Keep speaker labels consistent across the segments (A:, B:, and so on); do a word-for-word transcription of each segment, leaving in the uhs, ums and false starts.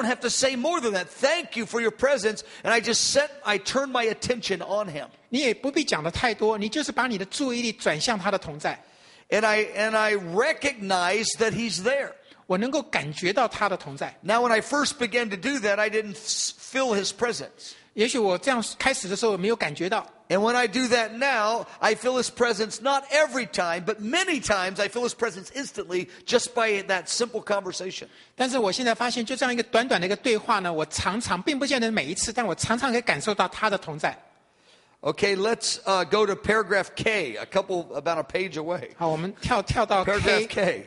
A: don't have to say more than that. Thank you for your presence. And I just set, I turn my attention on him.
B: 你也不必讲的太多，你就是把你的注意力转向他的同在。
A: And I, and I recognize that he's there.
B: 我能够感觉到他的同在。
A: Now, when I first began to do that, I didn't feel his presence.
B: 也许我这样开始的时候没有感觉到。
A: And when I do that now, I feel his presence not every time, but many times I feel his presence instantly just by that simple conversation.
B: 但是我现在发现，就这样一个短短的一个对话呢，我常常并不见得每一次，但我常常可以感受到他的同在。
A: Okay, let's uh, go to paragraph K, a couple about a page away.
B: 好，我们跳跳到
A: Paragraph
B: K。
A: K.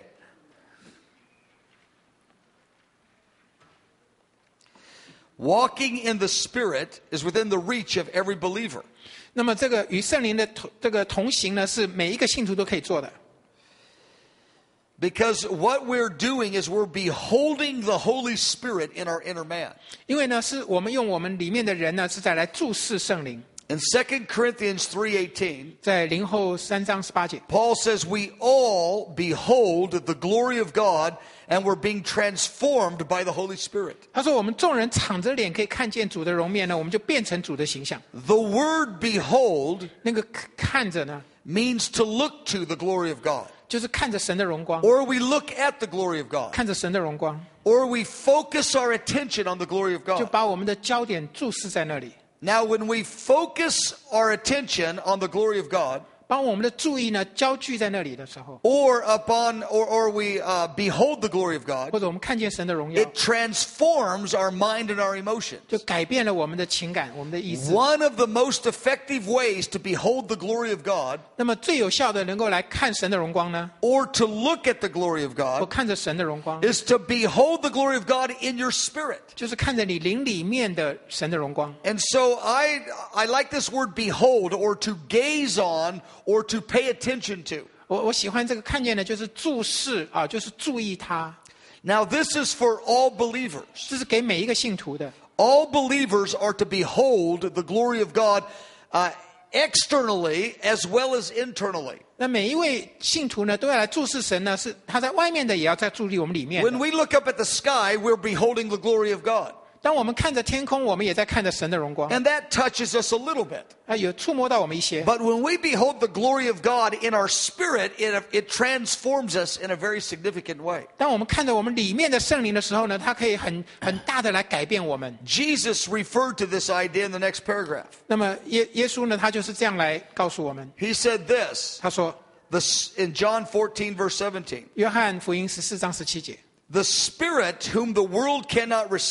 A: Walking in the Spirit is within the reach of every believer.
B: 那么这个与圣灵的同这个同行呢，是每一个信徒都可以做的。
A: Because what we're doing is we're beholding the Holy Spirit in our inner man.
B: 因为呢，是我们用我们里面的人呢，是在来注视圣灵。
A: In Second Corinthians three eighteen,
B: 在林后三章十八节，
A: Paul says, we all behold the glory of God and we're being transformed by the Holy Spirit.
B: 他说：“我们众人敞着脸可以看见主的容面呢，我们就变成主的形象。
A: The word behold
B: 那个看着呢，
A: means to look to the glory of God.
B: 就是看着神的荣光，
A: Or we look at the glory of God.
B: 看着神的荣光，
A: Or we focus our attention on the glory of
B: 就
A: God.
B: 把我们的焦点注视在那里。
A: Now, when we focus our attention on the glory of God,
B: 把我们的注意呢焦聚在那里的时候，
A: or upon, or, or we uh, behold the glory of God,
B: 或者我们看见神的荣耀，
A: it transforms our mind and our emotions.
B: 就改变了我们的情感、我们的意志。
A: One of the most effective ways to behold the glory of God,
B: 那么最有效的能够来看神的荣光呢，
A: or to look at the glory of
B: 我
A: God,
B: 看着神的荣光，
A: is to behold the glory of God in your spirit.
B: 就是看着你灵里面的神的荣光。
A: And so I, I like this word behold, or to gaze on, or to pay attention to.
B: 我我喜欢这个看见的，就是注视啊，就是注意他。
A: Now, this is for all believers.
B: 这是给每一个信徒的。
A: All believers are to behold the glory of God uh, externally as well as internally.
B: 那每一位信徒呢，都要来注视神呢，是他在外面的，也要在注意我们里面的。
A: When we look up at the sky, we're beholding the glory of God.
B: 当我们看着天空，我们也在看着神的荣光，
A: And that touches us a little bit.
B: 啊，有触摸到我们一些。
A: But when we behold the glory of God in our spirit, it, it transforms us in a very significant way.
B: 当我们看着我们里面的圣灵的时候呢，它可以很很大的来改变我们。
A: Jesus referred to this idea in the next paragraph.
B: 那么耶耶稣呢，他就是这样来告诉我们。
A: He said this
B: 他说，
A: this, in John fourteen, verse seventeen.
B: 约翰福音十四章十七节，
A: The Spirit whom the world cannot receive